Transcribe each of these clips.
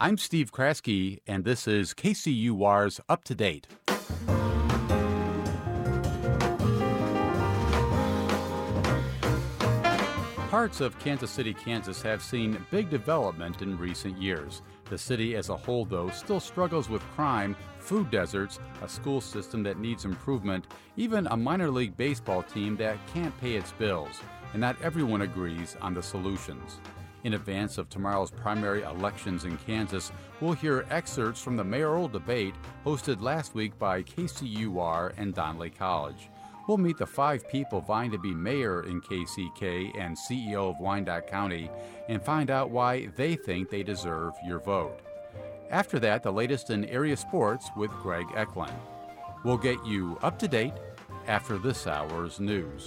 I'm Steve Kraske, and this is KCUR's Up to Date. Parts of Kansas City, Kansas have seen big development in recent years. The city as a whole, though, still struggles with crime, food deserts, a school system that needs improvement, even a minor league baseball team that can't pay its bills. And not everyone agrees on the solutions. In advance of tomorrow's primary elections in Kansas, we'll hear excerpts from the mayoral debate hosted last week by KCUR and Donnelly College. We'll meet the 5 people vying to be mayor in KCK and CEO of Wyandotte County and find out why they think they deserve your vote. After that, the latest in area sports with Greg Eklund. We'll get you up to date after this hour's news.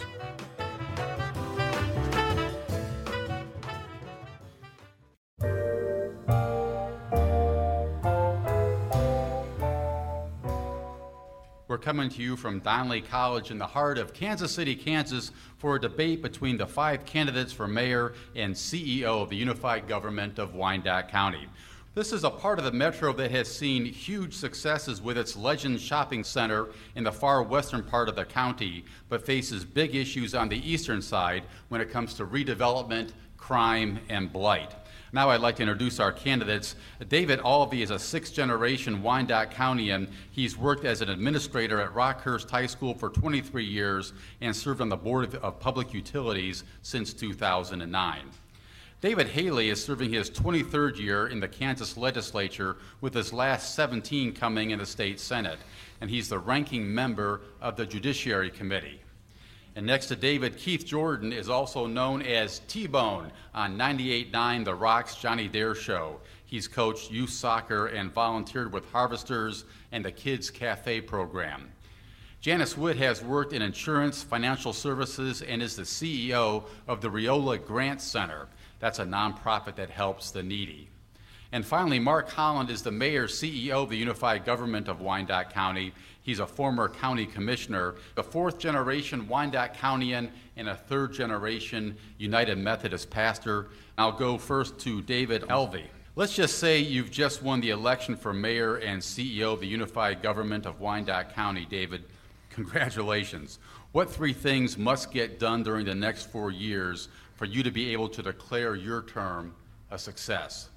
We're coming to you from Donnelly College in the heart of Kansas City, Kansas, for a debate between the 5 candidates for mayor and CEO of the unified government of Wyandotte County. This is a part of the metro that has seen huge successes with its Legends Shopping Center in the far western part of the county, but faces big issues on the eastern side when it comes to redevelopment, crime, and blight. Now I'd like to introduce our candidates. David Alvey is a 6th-generation Wyandotte Countyan. He's worked as an administrator at Rockhurst High School for 23 years and served on the Board of Public Utilities since 2009. David Haley is serving his 23rd year in the Kansas legislature, with his last 17 coming in the state Senate, and he's the ranking member of the Judiciary Committee. And next to David, Keith Jordan is also known as T-Bone on 98.9 The Rock's Johnny Dare Show. He's coached youth soccer and volunteered with Harvesters and the Kids Cafe program. Janice Witt has worked in insurance, financial services, and is the CEO of the Riola Grant Center. That's a nonprofit that helps the needy. And finally, Mark Holland is the mayor CEO of the unified government of Wyandotte County. He's a former county commissioner, a 4th-generation Wyandotte Countyan, and a 3rd-generation United Methodist pastor. I'll go first to David Alvey. Let's just say you've just won the election for mayor and CEO of the unified government of Wyandotte County, David. Congratulations. What 3 things must get done during the next 4 years for you to be able to declare your term a success?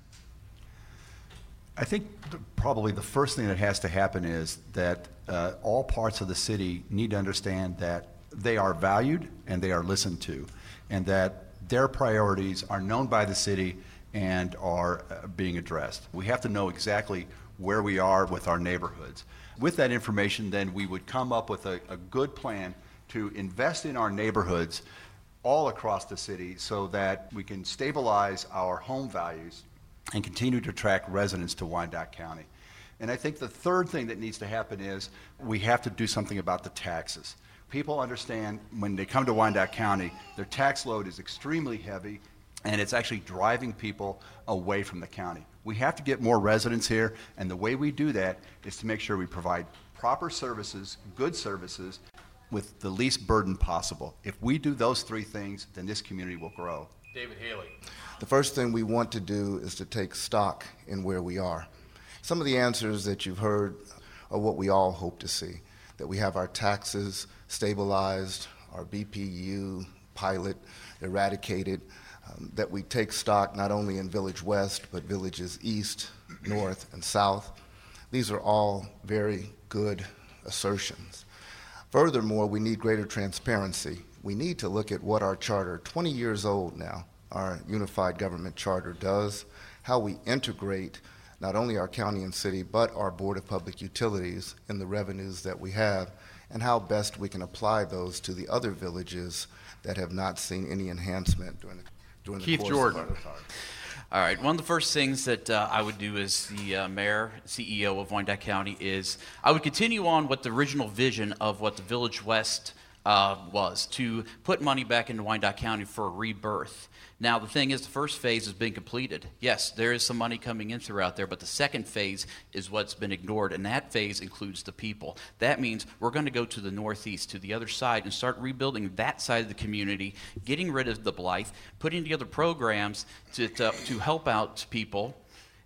I think probably the first thing that has to happen is that all parts of the city need to understand that they are valued and they are listened to, and that their priorities are known by the city and are being addressed. We have to know exactly where we are with our neighborhoods. With that information, then we would come up with a good plan to invest in our neighborhoods all across the city so that we can stabilize our home values and continue to attract residents to Wyandotte County. And I think the third thing that needs to happen is we have to do something about the taxes. People understand when they come to Wyandotte County, their tax load is extremely heavy, and it's actually driving people away from the county. We have to get more residents here, and the way we do that is to make sure we provide proper services, good services, with the least burden possible. If we do those 3 things, then this community will grow. David Haley. The first thing we want to do is to take stock in where we are. Some of the answers that you've heard are what we all hope to see, that we have our taxes stabilized, our BPU pilot eradicated, that we take stock not only in Village West, but villages east, north, and south. These are all very good assertions. Furthermore, we need greater transparency. We need to look at what our charter, 20 years old now, our unified government charter does, how we integrate not only our county and city, but our Board of Public Utilities in the revenues that we have, and how best we can apply those to the other villages that have not seen any enhancement during the Keith course Jordan. of our charter. All right, one of the first things that I would do as the mayor, CEO of Wyandotte County is I would continue on what the original vision of what the Village West was, to put money back into Wyandotte County for a rebirth. Now, the thing is, the first phase has been completed. Yes, there is some money coming in throughout there, but the second phase is what's been ignored, and that phase includes the people. That means we're going to go to the northeast, to the other side, and start rebuilding that side of the community, getting rid of the blight, putting together programs to help out people,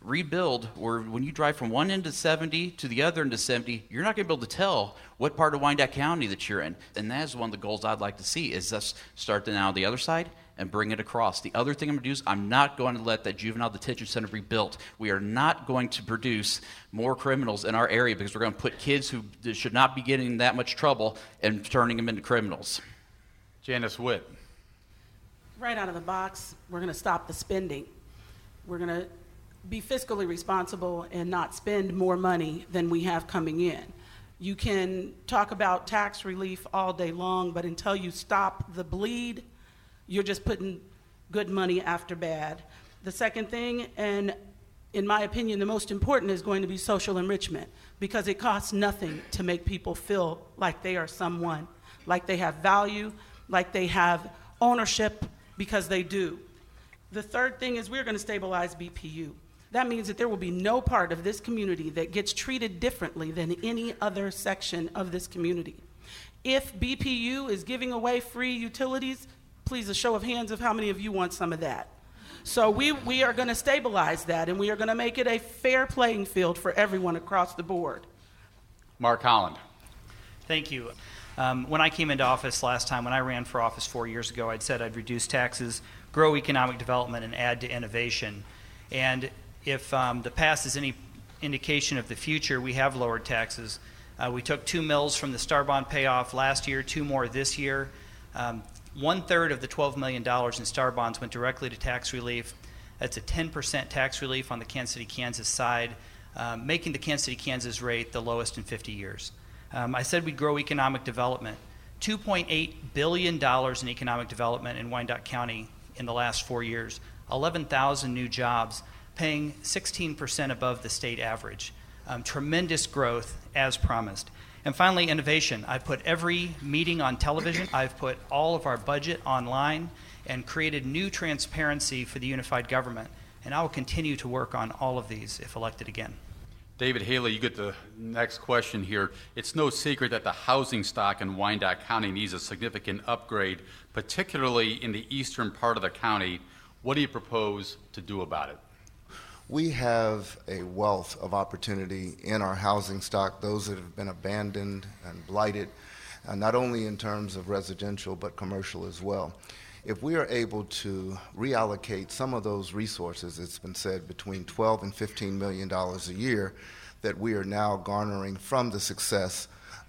rebuild, where when you drive from one end of 70 to the other end of 70, you're not going to be able to tell what part of Wyandotte County that you're in. And that is one of the goals I'd like to see, is us start now on the other side and bring it across. The other thing I'm going to do is I'm not going to let that juvenile detention center be built. We are not going to produce more criminals in our area, because we're going to put kids who should not be getting that much trouble and turning them into criminals. Janice Witt. Right out of the box, we're going to stop the spending. We're going to be fiscally responsible and not spend more money than we have coming in. You can talk about tax relief all day long, but until you stop the bleed, you're just putting good money after bad. The second thing, and in my opinion, the most important, is going to be social enrichment, because it costs nothing to make people feel like they are someone, like they have value, like they have ownership, because they do. The third thing is we're going to stabilize BPU. That means that there will be no part of this community that gets treated differently than any other section of this community. If BPU is giving away free utilities, please, a show of hands of how many of you want some of that. So we are going to stabilize that, and we are going to make it a fair playing field for everyone across the board. Mark Holland. Thank you. When I came into office last time, when I ran for office 4 years ago, I'd said I'd reduce taxes, grow economic development, and add to innovation. And if the past is any indication of the future, we have lowered taxes. We took 2 mills from the Star Bond payoff last year, 2 more this year. 1/3 of the $12 million in Star Bonds went directly to tax relief. That's a 10% tax relief on the Kansas City, Kansas side, making the Kansas City, Kansas rate the lowest in 50 years. I said we'd grow economic development. $2.8 billion in economic development in Wyandotte County in the last 4 years. 11,000 new jobs, paying 16% above the state average. Tremendous growth, as promised. And finally, innovation. I've put every meeting on television. I've put all of our budget online and created new transparency for the unified government. And I will continue to work on all of these if elected again. David Haley, you get the next question here. It's no secret that the housing stock in Wyandotte County needs a significant upgrade, particularly in the eastern part of the county. What do you propose to do about it? We have a wealth of opportunity in our housing stock, those that have been abandoned and blighted, not only in terms of residential but commercial as well. If we are able to reallocate some of those resources, it's been said between $12 and $15 million a year that we are now garnering from the success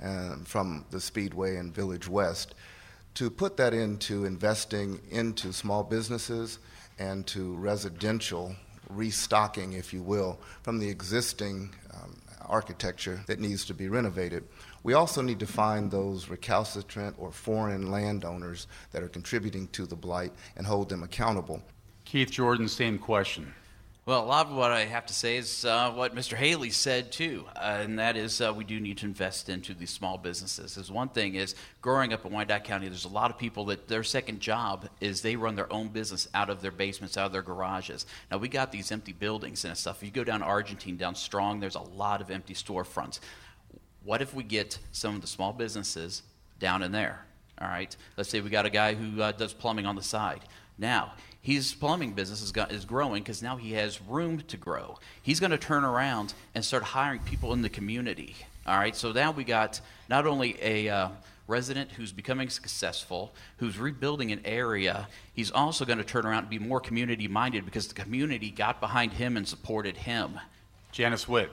from the Speedway and Village West, to put that into investing into small businesses and to residential restocking, if you will, from the existing architecture that needs to be renovated. We also need to find those recalcitrant or foreign landowners that are contributing to the blight and hold them accountable. Keith Jordan, same question. Well, a lot of what I have to say is what Mr. Haley said, too, and that is we do need to invest into these small businesses. As one thing is, growing up in Wyandotte County, there's a lot of people that their second job is they run their own business out of their basements, out of their garages. Now, we got these empty buildings and stuff. If you go down Argentine, down Strong, there's a lot of empty storefronts. What if we get some of the small businesses down in there? All right, let's say we got a guy who does plumbing on the side. Now, his plumbing business is growing because now he has room to grow. He's going to turn around and start hiring people in the community. All right, so now we got not only a resident who's becoming successful, who's rebuilding an area, he's also going to turn around and be more community-minded because the community got behind him and supported him. Janice Witt.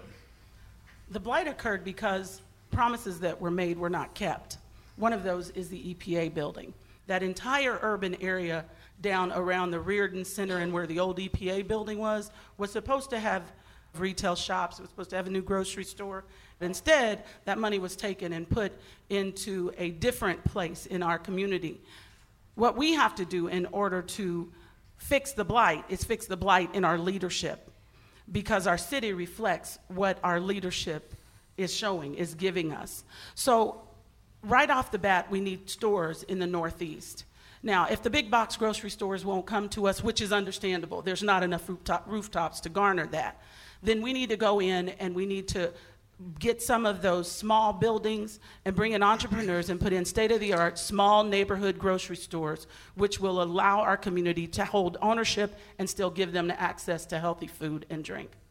The blight occurred because promises that were made were not kept. One of those is the EPA building. That entire urban area down around the Reardon Center and where the old EPA building was supposed to have retail shops. It was supposed to have a new grocery store. But instead, that money was taken and put into a different place in our community. What we have to do in order to fix the blight is fix the blight in our leadership, because our city reflects what our leadership is showing, is giving us. So right off the bat, we need stores in the Northeast. Now, if the big box grocery stores won't come to us, which is understandable, there's not enough rooftops to garner that, then we need to go in and we need to get some of those small buildings and bring in entrepreneurs and put in state-of-the-art small neighborhood grocery stores, which will allow our community to hold ownership and still give them the access to healthy food and drink.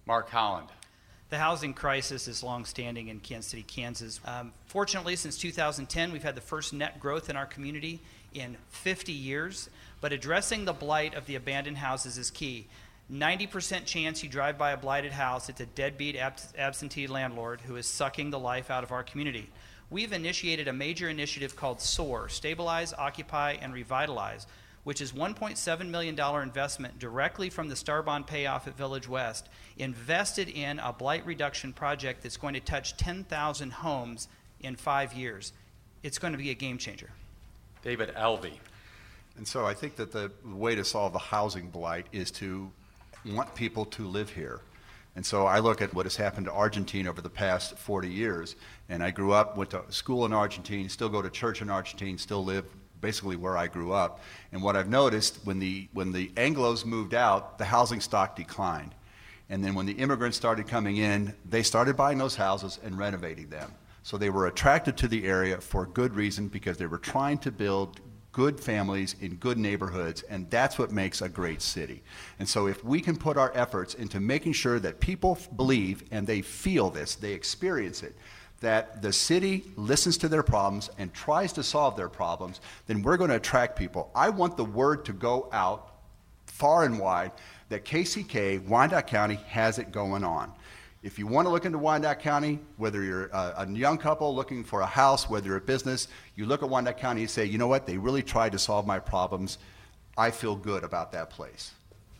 Mark Holland. The housing crisis is longstanding in Kansas City, Kansas. Fortunately, since 2010, we've had the first net growth in our community in 50 years, but addressing the blight of the abandoned houses is key. 90% chance you drive by a blighted house, it's a deadbeat absentee landlord who is sucking the life out of our community. We've initiated a major initiative called SOAR, Stabilize, Occupy, and Revitalize, which is $1.7 million investment directly from the Star Bond payoff at Village West, invested in a blight reduction project that's going to touch 10,000 homes in 5 years. It's going to be a game changer. David Elvey. And so I think that the way to solve the housing blight is to want people to live here. And so I look at what has happened to Argentina over the past 40 years, and I grew up, went to school in Argentina, still go to church in Argentina, still live basically where I grew up. And what I've noticed, when the Anglos moved out, the housing stock declined. And then when the immigrants started coming in, they started buying those houses and renovating them. So they were attracted to the area for good reason, because they were trying to build good families in good neighborhoods, and that's what makes a great city. And so if we can put our efforts into making sure that people believe and they feel this, they experience it, that the city listens to their problems and tries to solve their problems, then we're going to attract people. I want the word to go out far and wide that KCK, Wyandotte County, has it going on. If you want to look into Wyandotte County, whether you're a young couple looking for a house, whether you're a business, you look at Wyandotte County and say, you know what, they really tried to solve my problems. I feel good about that place.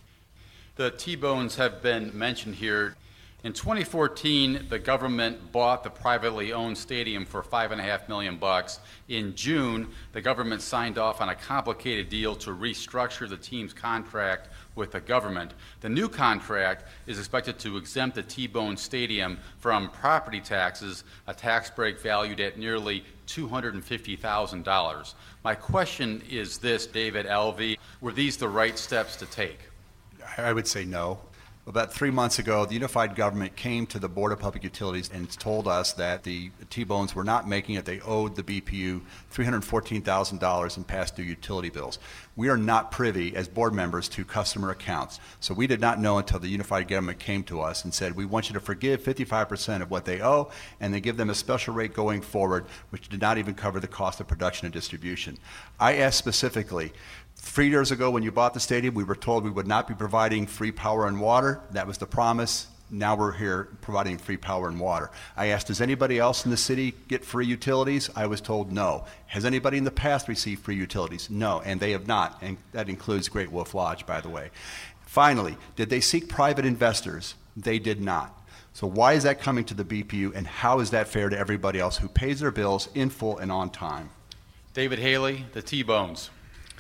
The T-Bones have been mentioned here. In 2014, the government bought the privately owned stadium for $5.5 million. In June, the government signed off on a complicated deal to restructure the team's contract with the government. The new contract is expected to exempt the T-Bone Stadium from property taxes, a tax break valued at nearly $250,000. My question is this, David Elvey, were these the right steps to take? I would say no. About 3 months ago, the unified government came to the Board of Public Utilities and told us that the T-Bones were not making it. They owed the BPU $314,000 in past due utility bills. We are not privy as board members to customer accounts. So we did not know until the unified government came to us and said, we want you to forgive 55% of what they owe, and then give them a special rate going forward, which did not even cover the cost of production and distribution. I asked specifically, 3 years ago when you bought the stadium, we were told we would not be providing free power and water. That was the promise. Now we're here providing free power and water. I asked, does anybody else in the city get free utilities? I was told no. Has anybody in the past received free utilities? No, and they have not, and that includes Great Wolf Lodge, by the way. Finally, did they seek private investors? They did not. So why is that coming to the BPU, and how is that fair to everybody else who pays their bills in full and on time? David Haley, the T-Bones.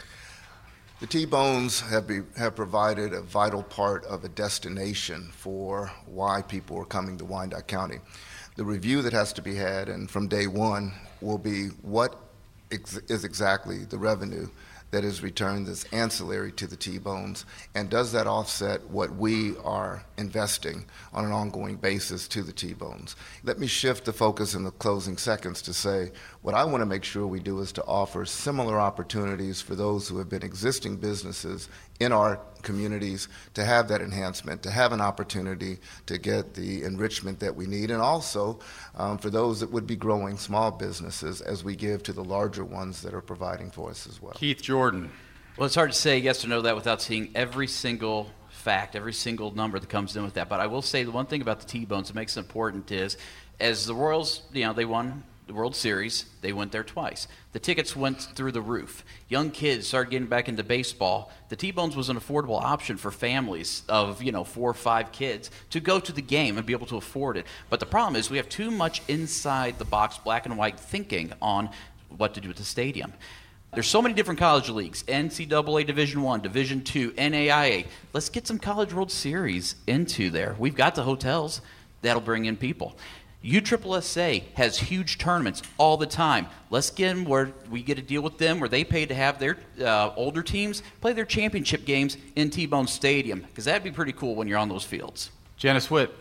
The T-Bones have provided a vital part of a destination for why people are coming to Wyandotte County. The review that has to be had, and from day one, will be what is exactly the revenue that is returned that's ancillary to the T-Bones, and does that offset what we are investing on an ongoing basis to the T-Bones? Let me shift the focus in the closing seconds to say what I want to make sure we do is to offer similar opportunities for those who have been existing businesses in our communities to have that enhancement, to have an opportunity to get the enrichment that we need, and also for those that would be growing small businesses as we give to the larger ones that are providing for us as well. Keith Jordan. Well, it's hard to say yes or no to that without seeing every single fact, every single number that comes in with that. But I will say the one thing about the T-Bones that makes it important is, as the Royals, they won the World Series, they went there twice. The tickets went through the roof. Young kids started getting back into baseball. The T-Bones was an affordable option for families of 4 or 5 kids to go to the game and be able to afford it. But the problem is we have too much inside the box black and white thinking on what to do with the stadium. There's so many different college leagues, NCAA Division I, Division II, NAIA. Let's get some College World Series into there. We've got the hotels. That'll bring in people. USSSA has huge tournaments all the time. Let's get them where we get a deal with them where they pay to have their older teams play their championship games in T-Bone Stadium, because that'd be pretty cool when you're on those fields. Janice Witt.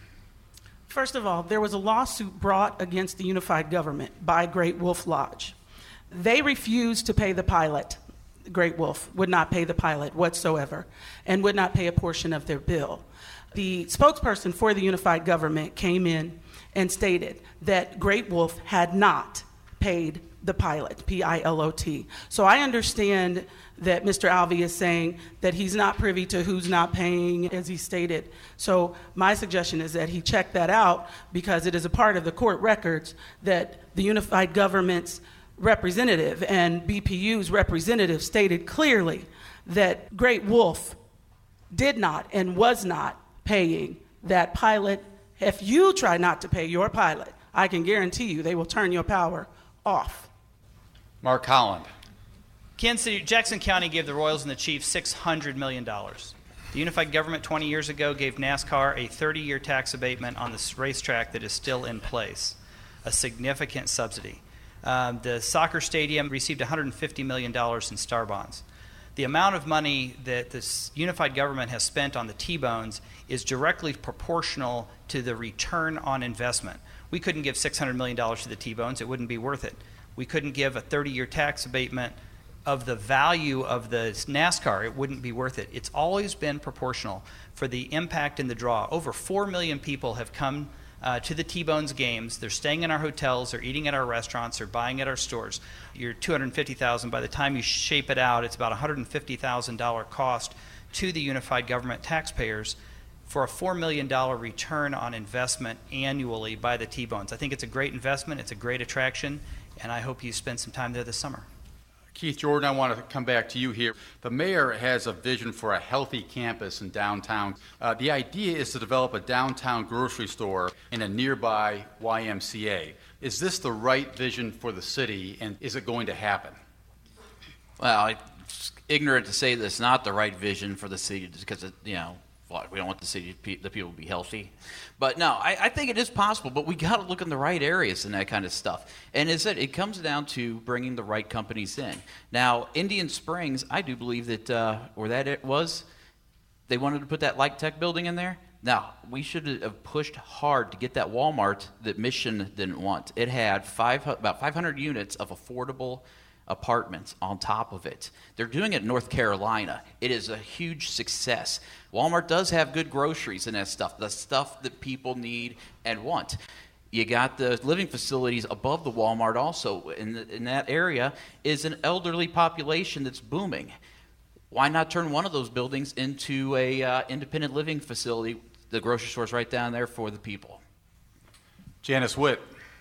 First of all, there was a lawsuit brought against the unified government by Great Wolf Lodge. They refused to pay the pilot. Great Wolf would not pay the pilot whatsoever and would not pay a portion of their bill. The spokesperson for the unified government came in and stated that Great Wolf had not paid the pilot, P-I-L-O-T. So I understand that Mr. Alvey is saying that he's not privy to who's not paying, as he stated. So my suggestion is that he check that out, because it is a part of the court records that the unified government's representative and BPU's representative stated clearly that Great Wolf did not and was not paying that pilot. If you try not to pay your pilot, I can guarantee you they will turn your power off. Mark Holland. Jackson County gave the Royals and the Chiefs $600 million. The unified government 20 years ago gave NASCAR a 30-year tax abatement on this racetrack that is still in place, a significant subsidy. The soccer stadium received $150 million in star bonds. The amount of money that this unified government has spent on the T-bones is directly proportional to the return on investment. We couldn't give $600 million to the T-bones. It wouldn't be worth it. We couldn't give a 30-year tax abatement of the value of the NASCAR. It wouldn't be worth it. It's always been proportional for the impact and the draw. Over 4 million people have come to the T-Bones games. They're staying in our hotels, they're eating at our restaurants, they're buying at our stores. You're $250,000. By the time you shape it out, it's about $150,000 cost to the unified government taxpayers for a $4 million return on investment annually by the T-Bones. I think it's a great investment, it's a great attraction, and I hope you spend some time there this summer. Keith Jordan, I want to come back to you here. The mayor has a vision for a healthy campus in downtown. The idea is to develop a downtown grocery store in a nearby YMCA. Is this the right vision for the city, and is it going to happen? Well, it's ignorant to say that it's not the right vision for the city because, we don't want the people to be healthy. But no, I think it is possible, but we got to look in the right areas and that kind of stuff. And as I said, it comes down to bringing the right companies in. Now, Indian Springs, I do believe that where that it was, they wanted to put that Light Tech building in there. Now, we should have pushed hard to get that Walmart that Mission didn't want. It had about 500 units of affordable apartments on top of it. They're doing it in North Carolina. It is a huge success. Walmart does have good groceries and that stuff, the stuff that people need and want. You got the living facilities above the Walmart also. In that area is an elderly population that's booming. Why not turn one of those buildings into a independent living facility? The grocery store's right down there for the people. Janice Witt.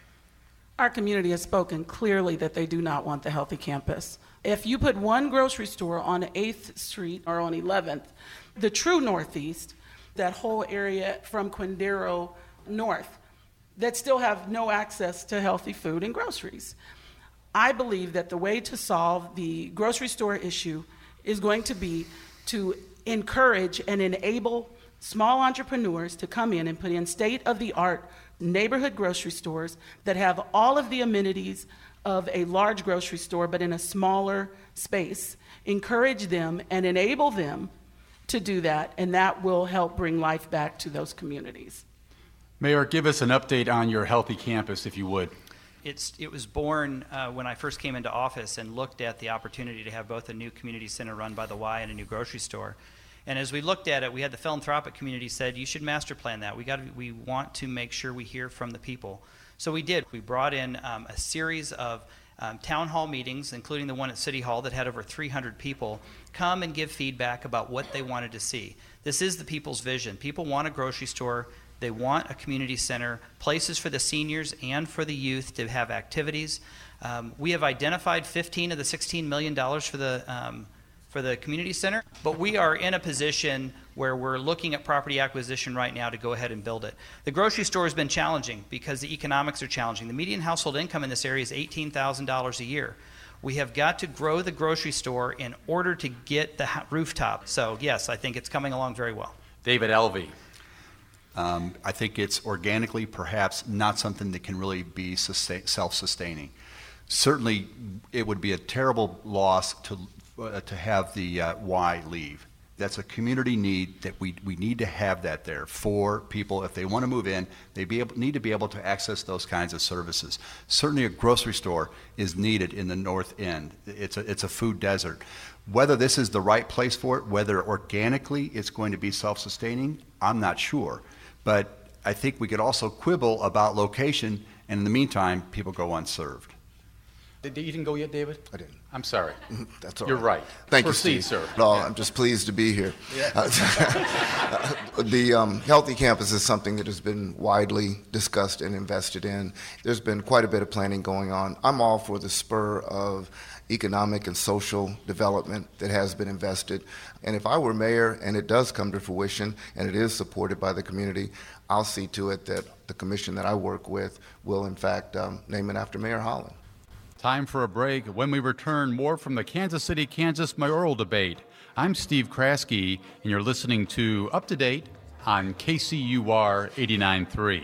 Our community has spoken clearly that they do not want the healthy campus. If you put one grocery store on 8th Street or on 11th, the true Northeast, that whole area from Quindaro north, that still have no access to healthy food and groceries. I believe that the way to solve the grocery store issue is going to be to encourage and enable small entrepreneurs to come in and put in state-of-the-art neighborhood grocery stores that have all of the amenities of a large grocery store but in a smaller space. Encourage them and enable them to do that, and that will help bring life back to those communities. Mayor, give us an update on your healthy campus, if you would. It was born when I first came into office and looked at the opportunity to have both a new community center run by the Y and a new grocery store. And as we looked at it, we had the philanthropic community said, you should master plan that. We want to make sure we hear from the people. So we did. We brought in a series of town hall meetings, including the one at City Hall that had over 300 people come and give feedback about what they wanted to see. This is the people's vision. People want a grocery store. They want a community center, places for the seniors and for the youth to have activities. We have identified $15 of the $16 million for the community center, but we are in a position where we're looking at property acquisition right now to go ahead and build it. The grocery store has been challenging because the economics are challenging. The median household income in this area is $18,000 a year. We have got to grow the grocery store in order to get the rooftop. So yes, I think it's coming along very well. David Elvey. I think it's organically perhaps not something that can really be self-sustaining. Certainly, it would be a terrible loss to have the Y leave. That's a community need that we need to have that there for people. If they want to move in, they need to be able to access those kinds of services. Certainly a grocery store is needed in the North End. It's a food desert. Whether this is the right place for it, whether organically it's going to be self-sustaining, I'm not sure. But I think we could also quibble about location, and in the meantime, people go unserved. You didn't go yet, David? I didn't. I'm sorry. That's all You're right. Thank Proceed, you, Steve. sir. No, I'm just pleased to be here. The Healthy Campus is something that has been widely discussed and invested in. There's been quite a bit of planning going on. I'm all for the spur of economic and social development that has been invested. And if I were mayor and it does come to fruition and it is supported by the community, I'll see to it that the commission that I work with will, in fact, name it after Mayor Holland. Time for a break. When we return, more from the Kansas City, Kansas mayoral debate. I'm Steve Kraske, and you're listening to Up to Date on KCUR 89.3.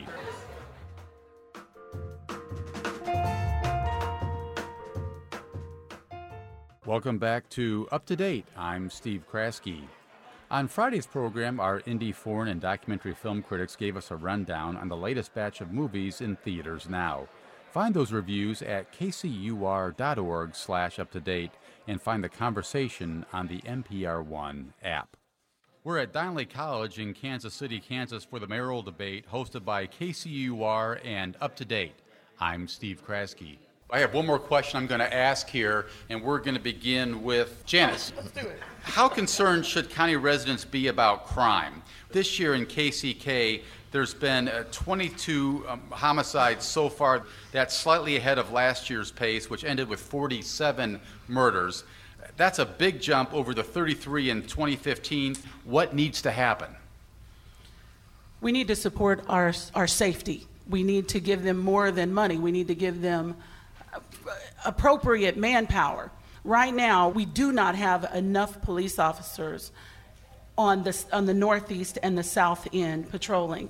Welcome back to Up to Date. I'm Steve Kraske. On Friday's program, our indie foreign and documentary film critics gave us a rundown on the latest batch of movies in theaters now. Find those reviews at kcur.org/uptodate and find the conversation on the NPR One app. We're at Donnelly College in Kansas City, Kansas for the mayoral debate hosted by KCUR and Up to Date. I'm Steve Kraske. I have one more question I'm going to ask here, and we're going to begin with Janice. Let's do it. How concerned should county residents be about crime? This year in KCK, there's been 22 homicides so far. That's slightly ahead of last year's pace, which ended with 47 murders. That's a big jump over the 33 in 2015. What needs to happen? We need to support our safety. We need to give them more than money. We need to give them appropriate manpower. Right now, we do not have enough police officers on the northeast and the south end patrolling.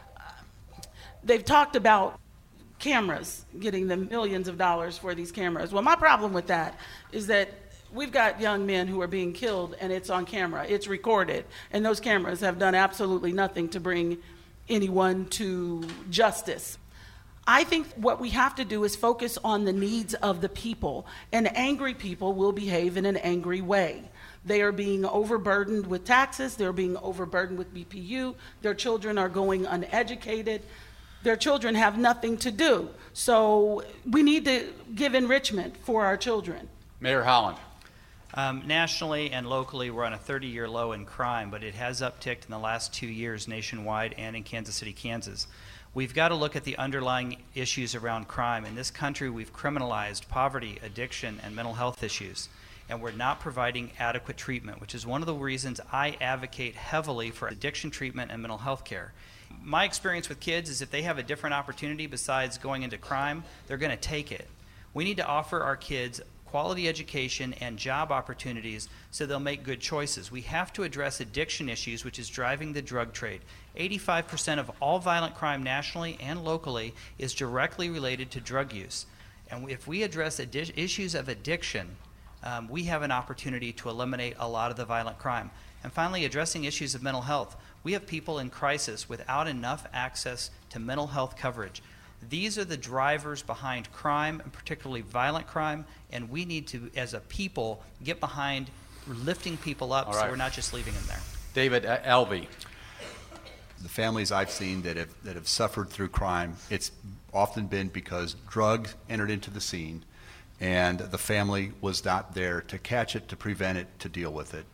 They've talked about cameras, getting them millions of dollars for these cameras. Well, my problem with that is that we've got young men who are being killed and it's on camera, it's recorded, and those cameras have done absolutely nothing to bring anyone to justice. I think what we have to do is focus on the needs of the people, and angry people will behave in an angry way. They are being overburdened with taxes, they're being overburdened with BPU, their children are going uneducated, their children have nothing to do. So we need to give enrichment for our children. Mayor Holland. Nationally and locally, we're on a 30-year low in crime, but it has upticked in the last 2 years nationwide and in Kansas City, Kansas. We've got to look at the underlying issues around crime. In this country, we've criminalized poverty, addiction, and mental health issues, and we're not providing adequate treatment, which is one of the reasons I advocate heavily for addiction treatment and mental health care. My experience with kids is if they have a different opportunity besides going into crime, they're going to take it. We need to offer our kids quality education and job opportunities so they'll make good choices. We have to address addiction issues, which is driving the drug trade. 85% of all violent crime nationally and locally is directly related to drug use. And if we address issues of addiction, we have an opportunity to eliminate a lot of the violent crime. And finally, addressing issues of mental health. We have people in crisis without enough access to mental health coverage. These are the drivers behind crime, and particularly violent crime, and we need to, as a people, get behind lifting people up so we're not just leaving them there. David Alvey. The families I've seen that have suffered through crime, it's often been because drugs entered into the scene and the family was not there to catch it, to prevent it, to deal with it.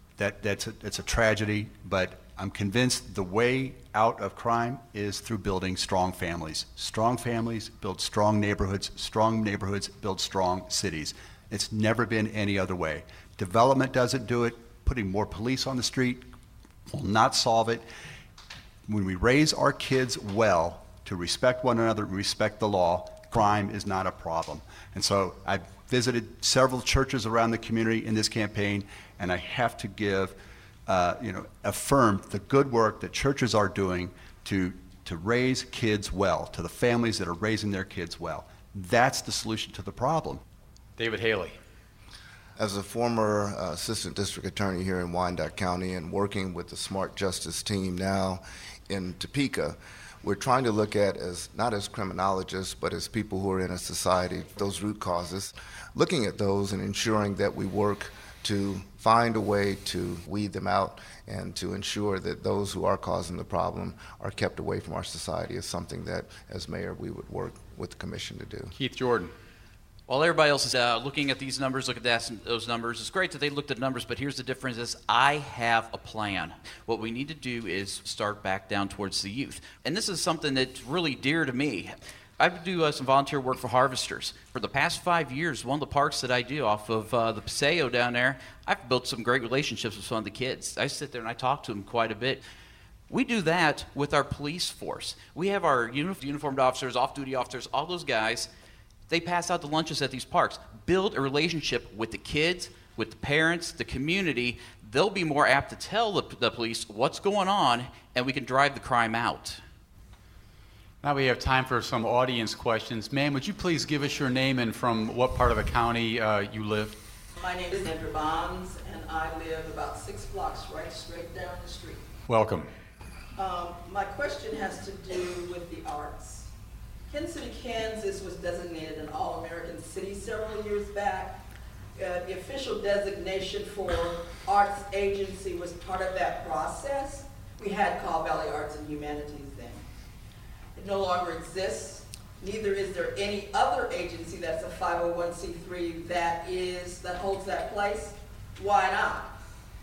It's a tragedy, but I'm convinced the way out of crime is through building strong families. Strong families build strong neighborhoods build strong cities. It's never been any other way. Development doesn't do it. Putting more police on the street will not solve it. When we raise our kids well to respect one another, respect the law, crime is not a problem. And so I've visited several churches around the community in this campaign, and I have to affirm the good work that churches are doing to raise kids well, to the families that are raising their kids well. That's the solution to the problem. David Haley. As a former assistant district attorney here in Wyandotte County and working with the Smart Justice team now in Topeka, we're trying to look at, not as criminologists, but as people who are in a society, those root causes, looking at those and ensuring that we work to find a way to weed them out and to ensure that those who are causing the problem are kept away from our society is something that, as mayor, we would work with the commission to do. Keith Jordan. While everybody else is looking at these numbers, look at those numbers, it's great that they looked at numbers, but here's the difference is I have a plan. What we need to do is start back down towards the youth. And this is something that's really dear to me. I do some volunteer work for Harvesters. For the past 5 years, one of the parks that I do off of the Paseo down there, I've built some great relationships with some of the kids. I sit there and I talk to them quite a bit. We do that with our police force. We have our uniformed officers, off-duty officers, all those guys. They pass out the lunches at these parks. Build a relationship with the kids, with the parents, the community. They'll be more apt to tell the police what's going on, and we can drive the crime out. Now we have time for some audience questions. Ma'am, would you please give us your name and from what part of the county you live? My name is Andrew Bonds, and I live about 6 blocks right straight down the street. Welcome. My question has to do with the arts. Kansas City, Kansas was designated an All-American City several years back. The official designation for arts agency was part of that process. We had Call Valley Arts and Humanities then. It no longer exists. Neither is there any other agency that's a 501c3 that holds that place. Why not?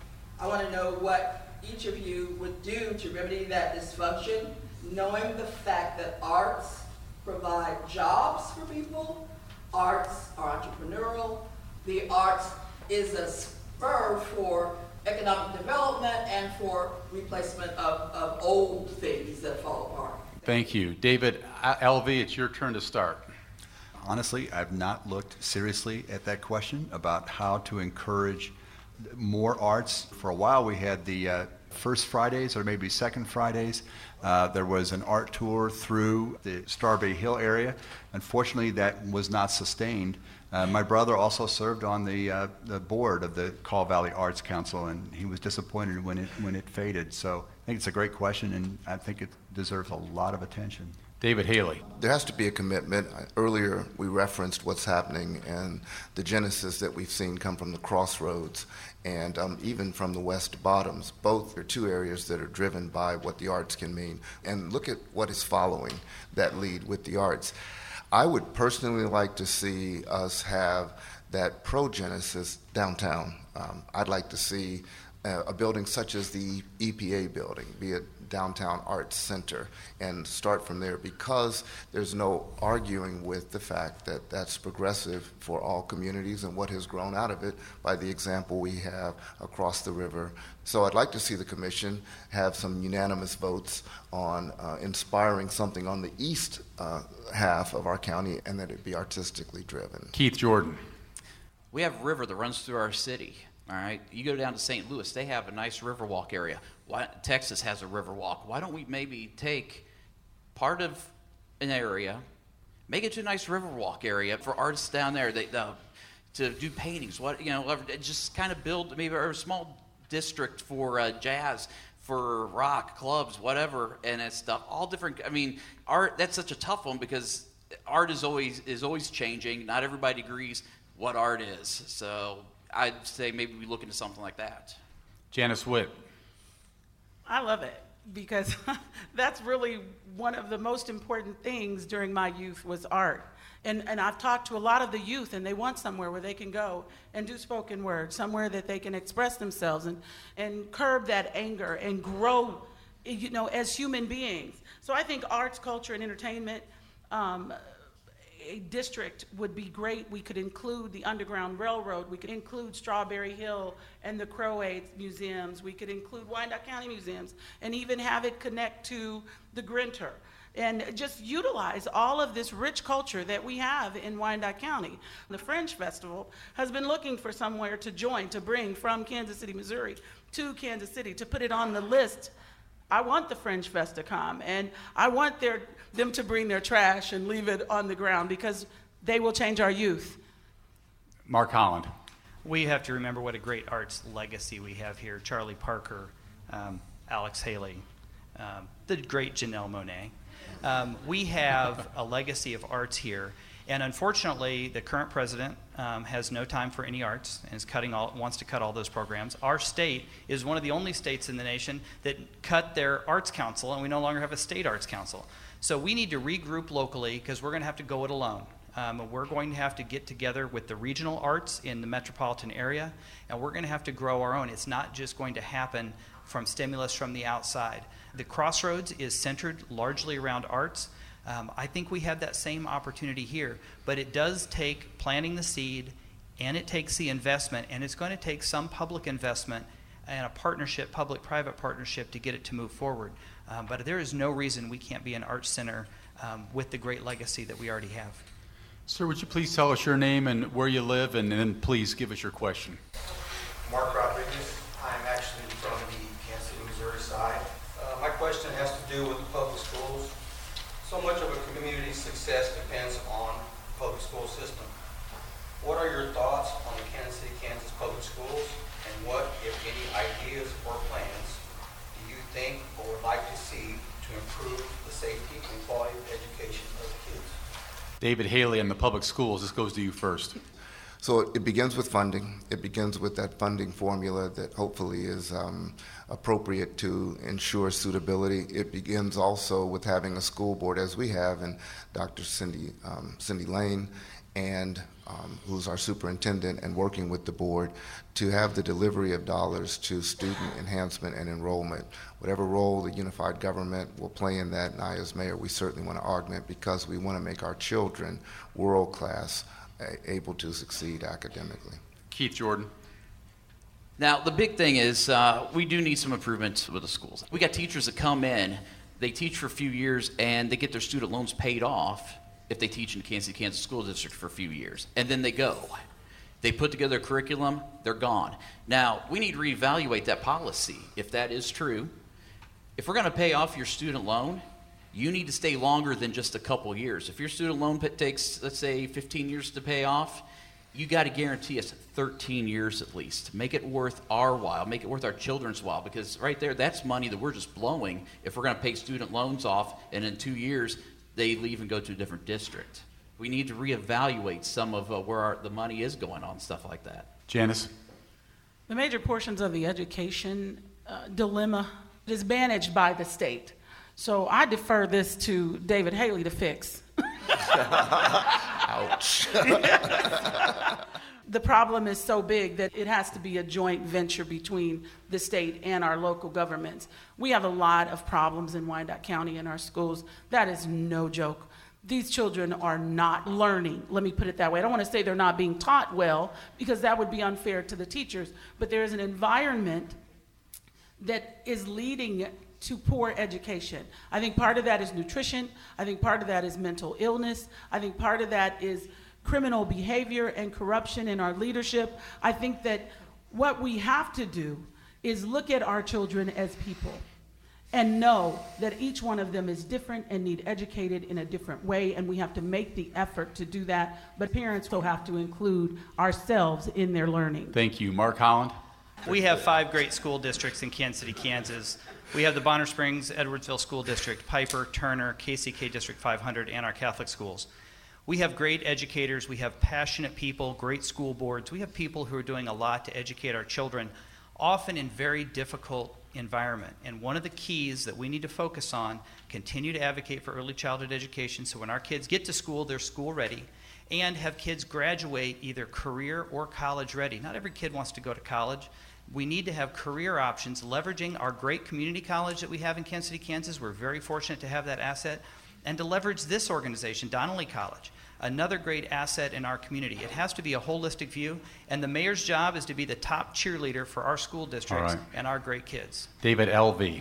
I want to know what each of you would do to remedy that dysfunction, knowing the fact that arts provide jobs for people, arts are entrepreneurial, the arts is a spur for economic development and for replacement of old things that fall apart. Thank you. David Elvey, it's your turn to start. Honestly, I've not looked seriously at that question about how to encourage more arts. For a while, we had the first Fridays or maybe second Fridays. There was an art tour through the Strawberry Hill area. Unfortunately, that was not sustained. My brother also served on the board of the Call Valley Arts Council, and he was disappointed when it faded. So I think it's a great question, and I think it deserves a lot of attention. David Haley. There has to be a commitment. Earlier, we referenced what's happening and the genesis that we've seen come from the Crossroads and even from the West Bottoms. Both are two areas that are driven by what the arts can mean. And look at what is following that lead with the arts. I would personally like to see us have that pro-genesis downtown. I'd like to see a building such as the EPA building, be it Downtown Arts Center, and start from there, because there's no arguing with the fact that that's progressive for all communities and what has grown out of it by the example we have across the river. So I'd like to see the commission have some unanimous votes on inspiring something on the east half of our county, and that it be artistically driven. Keith Jordan. We have a river that runs through our city. All right, you go down to St. Louis, they have a nice Riverwalk area. Texas has a Riverwalk. Why don't we maybe take part of an area, make it to a nice Riverwalk area for artists down there to do paintings? Just kind of build maybe a small district for jazz, for rock, clubs, whatever, and that stuff. All different. I mean, art. That's such a tough one because art is always changing. Not everybody agrees what art is. So I'd say maybe we look into something like that. Janice Witt. I love it because that's really one of the most important things during my youth was art. And I've talked to a lot of the youth, and they want somewhere where they can go and do spoken word, somewhere that they can express themselves and curb that anger and grow, as human beings. So I think arts, culture, and entertainment, a district would be great. We could include the Underground Railroad. We could include Strawberry Hill and the Crow-Aid museums. We could include Wyandotte County museums and even have it connect to the Grinter and just utilize all of this rich culture that we have in Wyandotte County. The Fringe Festival has been looking for somewhere to join, to bring from Kansas City, Missouri to Kansas City, to put it on the list. I want the Fringe Fest to come, and I want them to bring their trash and leave it on the ground because they will change our youth. Mark Holland. We have to remember what a great arts legacy we have here. Charlie Parker, Alex Haley, the great Janelle Monáe. We have a legacy of arts here, And unfortunately, the current president has no time for any arts and is wants to cut all those programs. Our state is one of the only states in the nation that cut their arts council, and we no longer have a state arts council. So we need to regroup locally because we're going to have to go it alone. We're going to have to get together with the regional arts in the metropolitan area, and we're going to have to grow our own. It's not just going to happen from stimulus from the outside. The Crossroads is centered largely around arts. I think we have that same opportunity here, but it does take planting the seed, and it takes the investment, and it's going to take some public investment and a partnership, public-private partnership, to get it to move forward. But there is no reason we can't be an arts center with the great legacy that we already have. Sir, would you please tell us your name and where you live, and then please give us your question. Mark Rodriguez. I'm actually from the Kansas City, Missouri side. My question has to do with the public schools. So much of a community's success depends on the public school system. What are your thoughts on the Kansas City, Kansas public schools, and what, if any, ideas or plans do you think or would like to see to improve the safety and quality of education of the kids? David Haley in the public schools. This goes to you first. So it begins with funding. It begins with that funding formula that hopefully is appropriate to ensure suitability. It begins also with having a school board, as we have, and Dr. Cindy Lane, and who's our superintendent, and working with the board to have the delivery of dollars to student enhancement and enrollment. Whatever role the unified government will play in that, and I as mayor, we certainly want to augment, because we want to make our children world-class, able to succeed academically. Keith Jordan. Now, the big thing is we do need some improvements with the schools. We got teachers that come in, they teach for a few years, and they get their student loans paid off if they teach in the Kansas City, Kansas School District for a few years, and then they go. They put together a curriculum, they're gone. Now, we need to reevaluate that policy. If that is true, if we're going to pay off your student loan, you need to stay longer than just a couple years. If your student loan takes, let's say, 15 years to pay off, you got to guarantee us 13 years at least. Make it worth our while, make it worth our children's while, because right there, that's money that we're just blowing if we're going to pay student loans off, and in 2 years, they leave and go to a different district. We need to reevaluate some of where the money is going on, stuff like that. Janice. The major portions of the education dilemma is managed by the state. So I defer this to David Haley to fix. Ouch. The problem is so big that it has to be a joint venture between the state and our local governments. We have a lot of problems in Wyandotte County in our schools. That is no joke. These children are not learning. Let me put it that way. I don't want to say they're not being taught well, because that would be unfair to the teachers. But there is an environment that is leading to poor education. I think part of that is nutrition. I think part of that is mental illness. I think part of that is criminal behavior and corruption in our leadership. I think that what we have to do is look at our children as people and know that each one of them is different and need educated in a different way, and we have to make the effort to do that, but parents will have to include ourselves in their learning. Thank you. Mark Holland. We have 5 great school districts in Kansas City, Kansas. We have the Bonner Springs, Edwardsville School District, Piper, Turner, KCK District 500, and our Catholic schools. We have great educators, we have passionate people, great school boards. We have people who are doing a lot to educate our children, often in very difficult environment. And one of the keys that we need to focus on, continue to advocate for early childhood education, so when our kids get to school, they're school ready, and have kids graduate either career or college ready. Not every kid wants to go to college. We need to have career options, leveraging our great community college that we have in Kansas City, Kansas. We're very fortunate to have that asset. And to leverage this organization, Donnelly College, another great asset in our community. It has to be a holistic view, and the mayor's job is to be the top cheerleader for our school districts and our great kids. David L.V.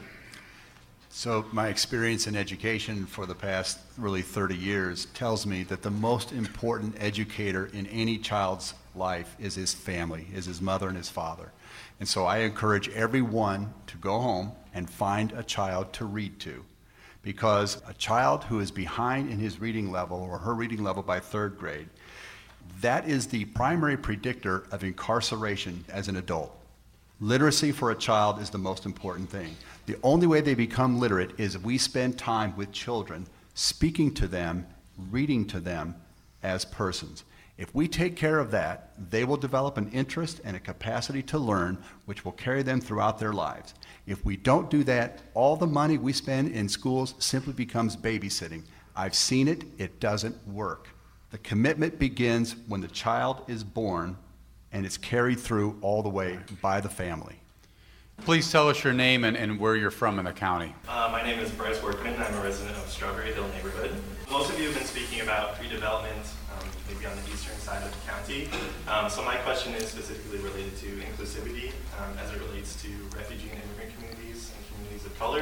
So my experience in education for the past really 30 years tells me that the most important educator in any child's life is his family, is his mother and his father. And so I encourage everyone to go home and find a child to read to. Because a child who is behind in his reading level or her reading level by 3rd grade, that is the primary predictor of incarceration as an adult. Literacy for a child is the most important thing. The only way they become literate is if we spend time with children, speaking to them, reading to them, as persons. If we take care of that, they will develop an interest and a capacity to learn, which will carry them throughout their lives. If we don't do that, all the money we spend in schools simply becomes babysitting. I've seen it, it doesn't work. The commitment begins when the child is born, and it's carried through all the way by the family. Please tell us your name and where you're from in the county. My name is Bryce Workman. I'm a resident of Strawberry Hill neighborhood. Most of you have been speaking about redevelopment, maybe on the eastern side of the county. So my question is specifically related to inclusivity as it relates to refugee and immigrant communities and communities of color.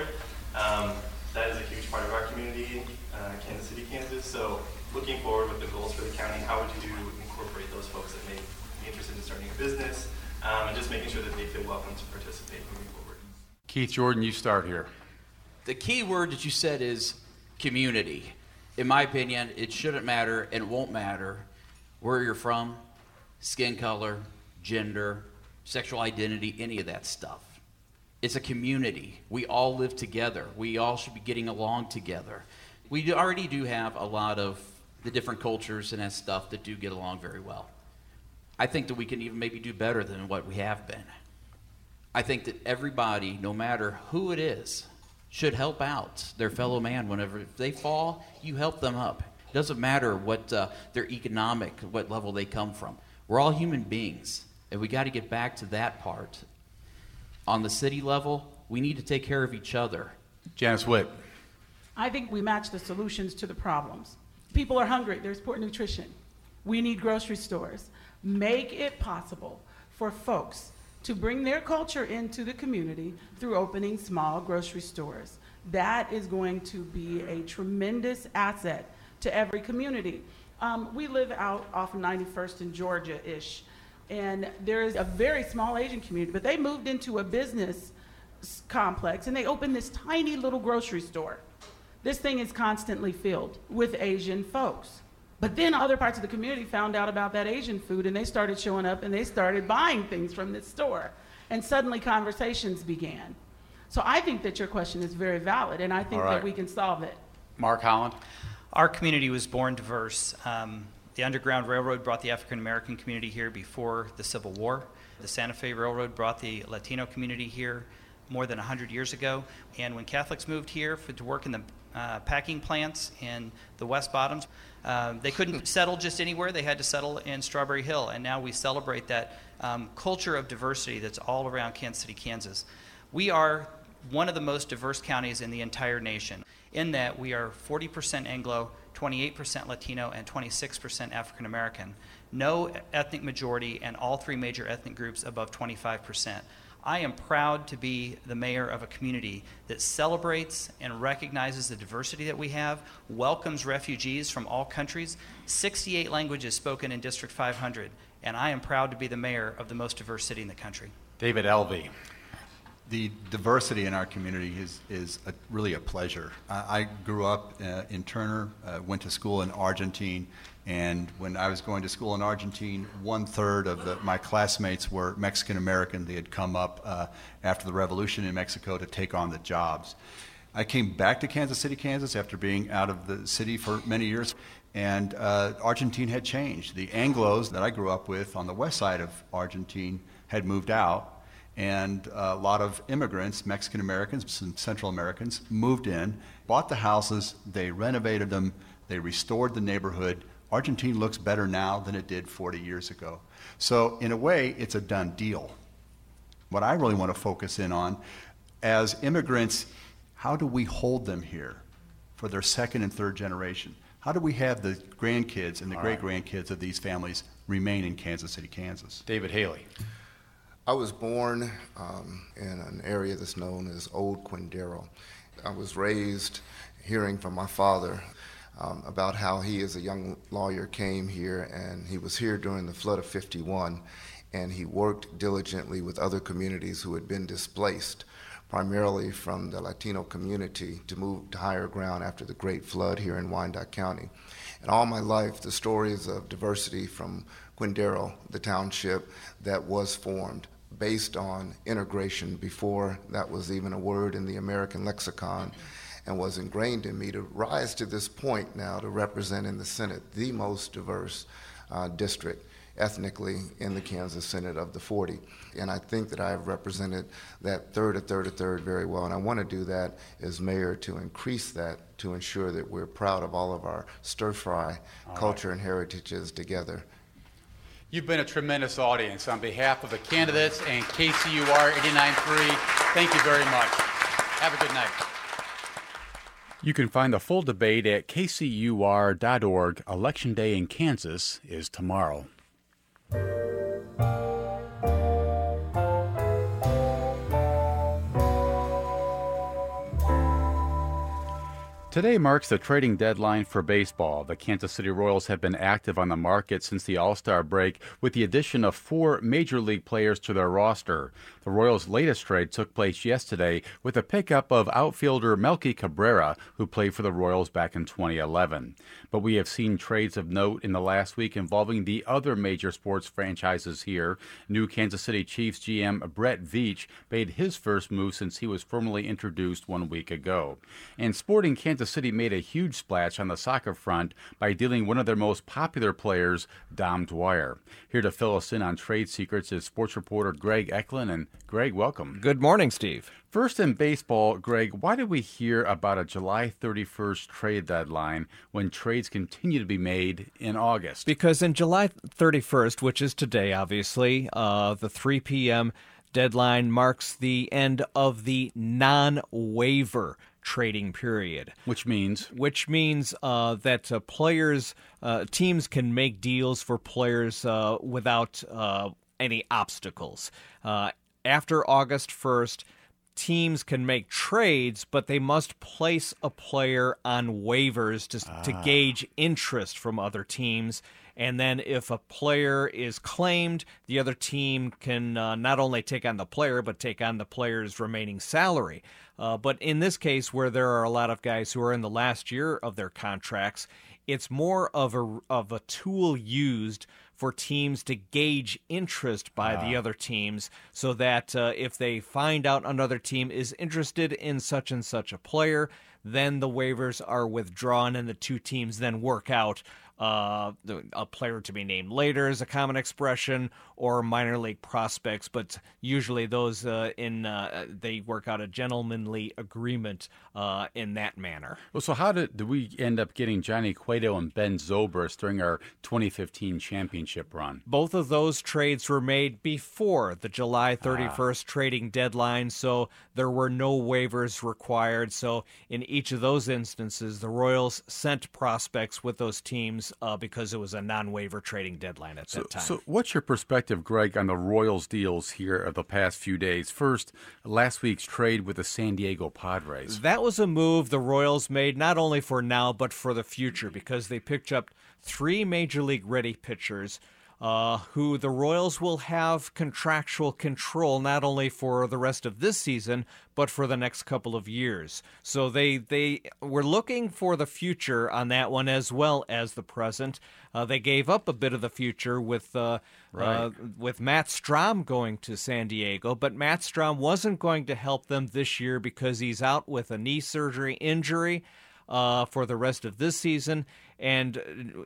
That is a huge part of our community, Kansas City, Kansas. So looking forward with the goals for the county, how would you incorporate those folks that may be interested in starting a business and just making sure that they feel welcome to participate moving forward? Keith Jordan, you start here. The key word that you said is community. In my opinion, it shouldn't matter and it won't matter where you're from, skin color, gender, sexual identity, any of that stuff. It's a community. We all live together. We all should be getting along together. We already do have a lot of the different cultures and that stuff that do get along very well. I think that we can even maybe do better than what we have been. I think that everybody, no matter who it is, should help out their fellow man whenever if they fall, you help them up. It doesn't matter what their economic, what level they come from. We're all human beings, and we got to get back to that part. On the city level, we need to take care of each other. Janice Witt. I think we match the solutions to the problems. People are hungry. There's poor nutrition. We need grocery stores. Make it possible for folks to bring their culture into the community through opening small grocery stores. That is going to be a tremendous asset to every community. We live out off of 91st in Georgia-ish, and there is a very small Asian community, but they moved into a business complex and they opened this tiny little grocery store. This thing is constantly filled with Asian folks. But then other parts of the community found out about that Asian food and they started showing up and they started buying things from this store. And suddenly conversations began. So I think that your question is very valid and I think that we can solve it. Mark Holland. Our community was born diverse. The Underground Railroad brought the African American community here before the Civil War. The Santa Fe Railroad brought the Latino community here more than 100 years ago. And when Catholics moved here to work in the packing plants in the West Bottoms, they couldn't settle just anywhere. They had to settle in Strawberry Hill. And now we celebrate that culture of diversity that's all around Kansas City, Kansas. We are one of the most diverse counties in the entire nation, in that we are 40% Anglo, 28% Latino, and 26% African American. No ethnic majority, and all three major ethnic groups above 25%. I am proud to be the mayor of a community that celebrates and recognizes the diversity that we have, welcomes refugees from all countries, 68 languages spoken in District 500, and I am proud to be the mayor of the most diverse city in the country. David Elvey. The diversity in our community is really a pleasure. I grew up in Turner, went to school in Argentine, and when I was going to school in Argentine, 1/3 of my classmates were Mexican American. They had come up after the revolution in Mexico to take on the jobs. I came back to Kansas City, Kansas after being out of the city for many years, and Argentine had changed. The Anglos that I grew up with on the west side of Argentine had moved out, and a lot of immigrants, Mexican Americans, some Central Americans, moved in, bought the houses, they renovated them, they restored the neighborhood. Argentine looks better now than it did 40 years ago. So in a way, it's a done deal. What I really want to focus in on, as immigrants, how do we hold them here for their second and third generation? How do we have the grandkids and the great-grandkids of these families remain in Kansas City, Kansas? David Haley. I was born in an area that's known as Old Quindaro. I was raised hearing from my father about how he, as a young lawyer, came here, and he was here during the flood of '51, and he worked diligently with other communities who had been displaced, primarily from the Latino community, to move to higher ground after the Great Flood here in Wyandotte County. And all my life, the stories of diversity from Quindaro, the township that was formed based on integration before that was even a word in the American lexicon, and was ingrained in me to rise to this point now to represent in the Senate the most diverse district ethnically in the Kansas Senate of the 40. And I think that I have represented that third very well. And I want to do that as mayor to increase that, to ensure that we're proud of all of our stir-fry culture and heritages together. You've been a tremendous audience. On behalf of the candidates and KCUR 89.3, thank you very much. Have a good night. You can find the full debate at kcur.org. Election Day in Kansas is tomorrow. Today marks the trading deadline for baseball. The Kansas City Royals have been active on the market since the All-Star break with the addition of 4 Major League players to their roster. The Royals' latest trade took place yesterday with the pickup of outfielder Melky Cabrera, who played for the Royals back in 2011. But we have seen trades of note in the last week involving the other major sports franchises here. New Kansas City Chiefs GM Brett Veach made his first move since he was formally introduced 1 week ago. And Sporting Kansas City made a huge splash on the soccer front by dealing one of their most popular players, Dom Dwyer. Here to fill us in on trade secrets is sports reporter Greg Eklund. And Greg, welcome. Good morning, Steve. First in baseball, Greg, why did we hear about a July 31st trade deadline when trades continue to be made in August? Because in July 31st, which is today, obviously, the 3 p.m. deadline marks the end of the non-waiver trading period. Which means that teams can make deals for players without any obstacles. After August 1st, teams can make trades, but they must place a player on waivers to gauge interest from other teams. And then if a player is claimed, the other team can not only take on the player, but take on the player's remaining salary. But in this case, where there are a lot of guys who are in the last year of their contracts, it's more of a tool used for teams to gauge interest by the other teams, so that if they find out another team is interested in such and such a player, then the waivers are withdrawn and the two teams then work out a player to be named later is a common expression, or minor league prospects, but usually those they work out a gentlemanly agreement in that manner. Well, so how did we end up getting Johnny Cueto and Ben Zobrist during our 2015 championship run? Both of those trades were made before the July 31st trading deadline, so there were no waivers required. So in each of those instances, the Royals sent prospects with those teams because it was a non-waiver trading deadline at that time. So what's your perspective, Greg, on the Royals deals here of the past few days? First, last week's trade with the San Diego Padres. That was a move the Royals made not only for now but for the future, because they picked up 3 Major League ready pitchers who the Royals will have contractual control not only for the rest of this season, but for the next couple of years. So they were looking for the future on that one as well as the present. They gave up a bit of the future with Matt Strahm going to San Diego, but Matt Strahm wasn't going to help them this year because he's out with a knee surgery injury for the rest of this season, and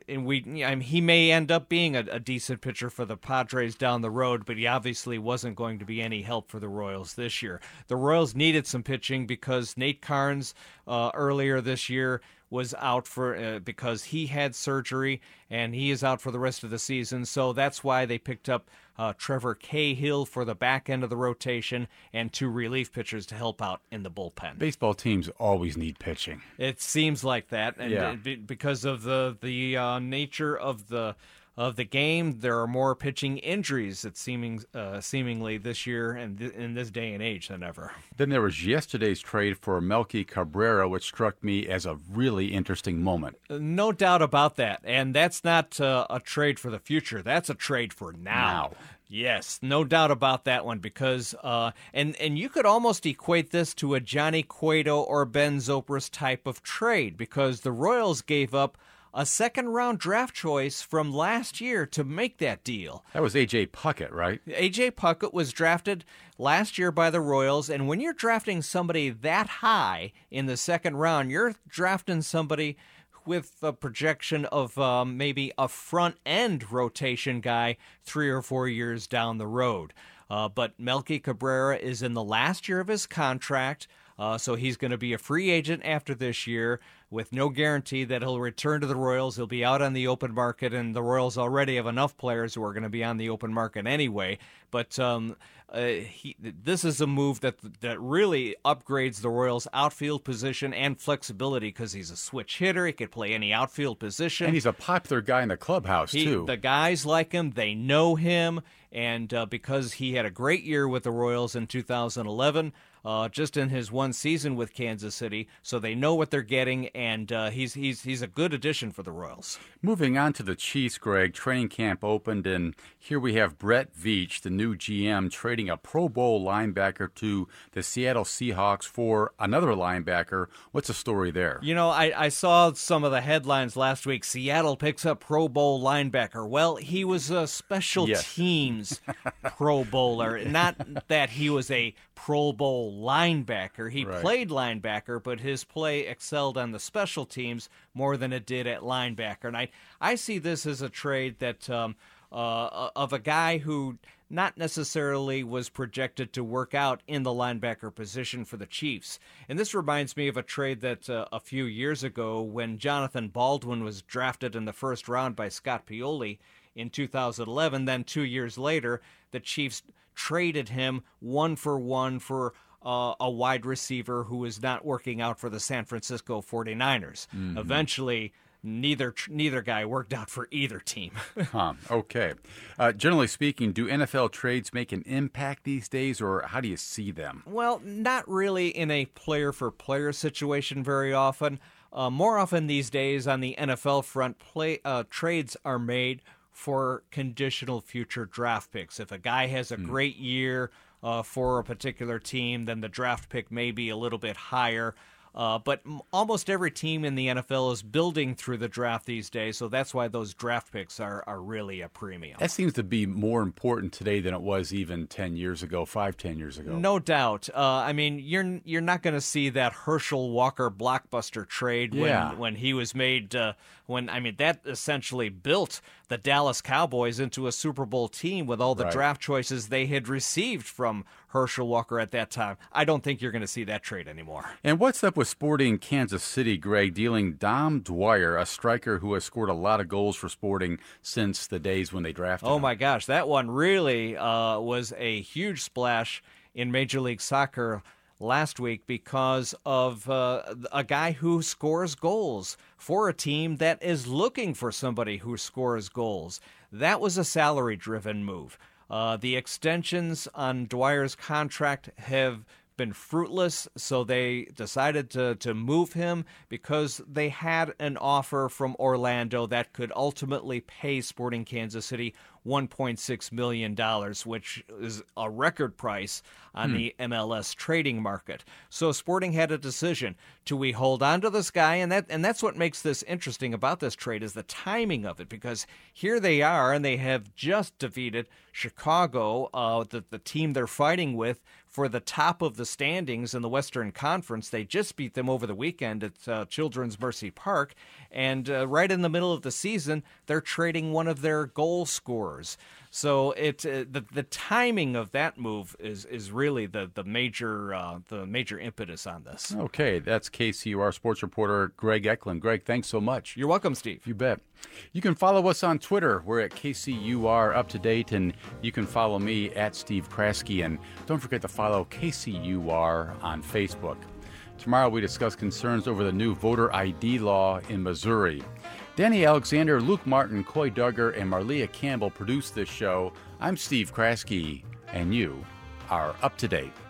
he may end up being a decent pitcher for the Padres down the road, but he obviously wasn't going to be any help for the Royals this year. The Royals needed some pitching because Nate Carnes earlier this year was out because he had surgery, and he is out for the rest of the season. So that's why they picked up Trevor Cahill for the back end of the rotation and 2 relief pitchers to help out in the bullpen. Baseball teams always need pitching. It seems like that, and because of the nature of the game, there are more pitching injuries seemingly this year and in this day and age than ever. Then there was yesterday's trade for Melky Cabrera, which struck me as a really interesting moment. No doubt about that, and that's not a trade for the future. That's a trade for now. Yes, no doubt about that one, because and you could almost equate this to a Johnny Cueto or Ben Zobrist type of trade, because the Royals gave up a second-round draft choice from last year to make that deal. That was A.J. Puckett, right? A.J. Puckett was drafted last year by the Royals, and when you're drafting somebody that high in the second round, you're drafting somebody with a projection of maybe a front-end rotation guy 3 or 4 years down the road. But Melky Cabrera is in the last year of his contract, so he's going to be a free agent after this year with no guarantee that he'll return to the Royals. He'll be out on the open market, and the Royals already have enough players who are going to be on the open market anyway. But this is a move that really upgrades the Royals' outfield position and flexibility because he's a switch hitter. He could play any outfield position. And he's a popular guy in the clubhouse, too. The guys like him. They know him. And because he had a great year with the Royals in 2011, just in his one season with Kansas City, so they know what they're getting, and he's a good addition for the Royals. Moving on to the Chiefs, Greg, training camp opened, and here we have Brett Veach, the new GM, trading a Pro Bowl linebacker to the Seattle Seahawks for another linebacker. What's the story there? You know, I saw some of the headlines last week. Seattle picks up Pro Bowl linebacker. Well, he was a special teams Pro Bowler, not that he was a Pro Bowl linebacker. He played linebacker, but his play excelled on the special teams more than it did at linebacker. And I see this as a trade that of a guy who not necessarily was projected to work out in the linebacker position for the Chiefs. And this reminds me of a trade that a few years ago when Jonathan Baldwin was drafted in the first round by Scott Pioli in 2011. Then 2 years later, the Chiefs traded him 1-for-1 for a wide receiver who was not working out for the San Francisco 49ers. Mm-hmm. Eventually, neither guy worked out for either team. Okay. Generally speaking, do NFL trades make an impact these days, or how do you see them? Well, not really in a player-for-player situation very often. More often these days on the NFL front, trades are made for conditional future draft picks. If a guy has a great year for a particular team, then the draft pick may be a little bit higher. But almost every team in the NFL is building through the draft these days, so that's why those draft picks are really a premium. That seems to be more important today than it was even 10 years ago, 10 years ago. No doubt. I mean, you're not going to see that Herschel Walker blockbuster trade when he was made. That essentially built the Dallas Cowboys into a Super Bowl team with all the draft choices they had received from Herschel Walker at that time. I don't think you're going to see that trade anymore. And what's up with Sporting Kansas City, Greg, dealing Dom Dwyer, a striker who has scored a lot of goals for Sporting since the days when they drafted him? Oh, my gosh. That one really was a huge splash in Major League Soccer last week because of a guy who scores goals for a team that is looking for somebody who scores goals. That was a salary-driven move. The extensions on Dwyer's contract have been fruitless, so they decided to move him because they had an offer from Orlando that could ultimately pay Sporting Kansas City $1.6 million, which is a record price on the MLS trading market. So Sporting had a decision. Do we hold on to this guy? And that's what makes this interesting about this trade is the timing of it, because here they are, and they have just defeated Chicago, the team they're fighting with, for the top of the standings in the Western Conference. They just beat them over the weekend at Children's Mercy Park. And right in the middle of the season, they're trading one of their goal scorers. So the timing of that move is really the major impetus on this. Okay, that's KCUR sports reporter Greg Eklund. Greg, thanks so much. You're welcome, Steve. You bet. You can follow us on Twitter. We're at KCUR Up to Date, and you can follow me at Steve Kraske. And don't forget to follow KCUR on Facebook. Tomorrow we discuss concerns over the new voter ID law in Missouri. Danny Alexander, Luke Martin, Coy Duggar, and Marlia Campbell produced this show. I'm Steve Kraske, and you are up to date.